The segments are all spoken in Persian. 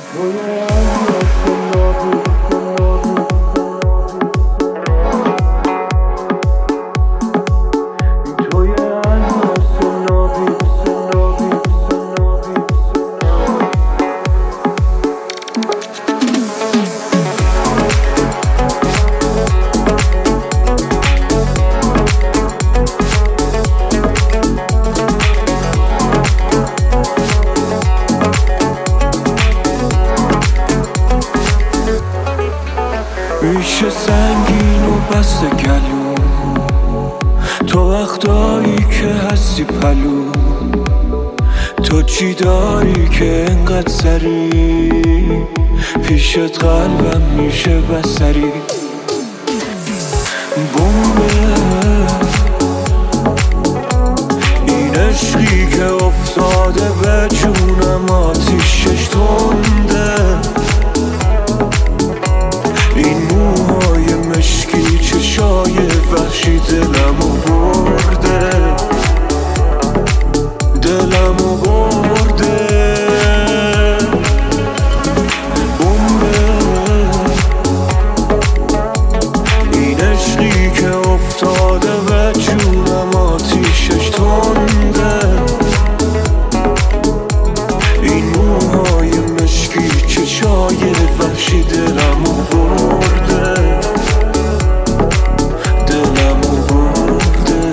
ریشه سنگین و بسته گلو، تو وقتایی که هستی پلو، تو چی داری که انقدر سری پیشت قلبم میشه بسری. بومه این عشقی که افتاده به جونم، آتیشش تنده، این موهای مشکی چشای وحشی دلمو برده، دلمو برده. بومه این عشقی که افتاده به جونم، آتیشش تنده، این موهای مشکی چشای وحشی دلمو برده، دلمو برده.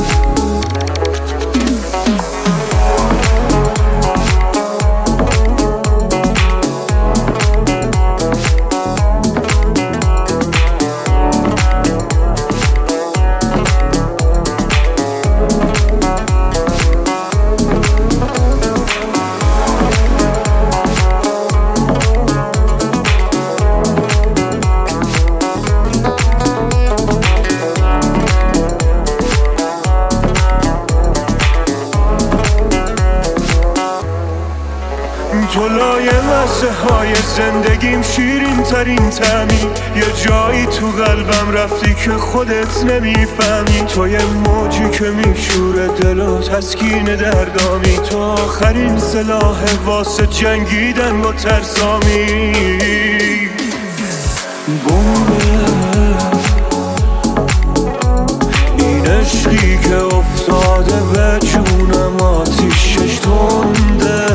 تو لایه مزه های زندگیم، شیرین ترین تعمی، یه جایی تو قلبم رفتی که خودت نمیفهمی. تو یه موجی که میشوره دل و تسکین دردامی، تو آخرین سلاح واسه جنگیدن با ترسامی. بومه این عشقی که افتاده به جونم، آتیشش تنده،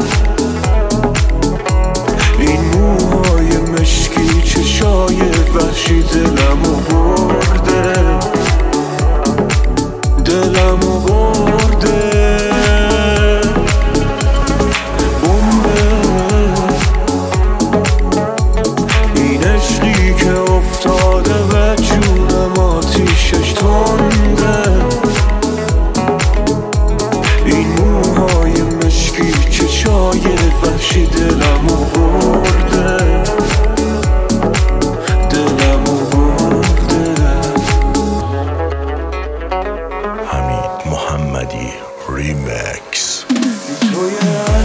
این موهای مشکی چشای وحشی دلمو برده، دلمو برده. بومه این عشقی که افتاده به جونم، آتیشش تنده، این موهای مشکی چشای وحشی دلمو برده، دلمو برده. حمید محمدی ریمکس. توی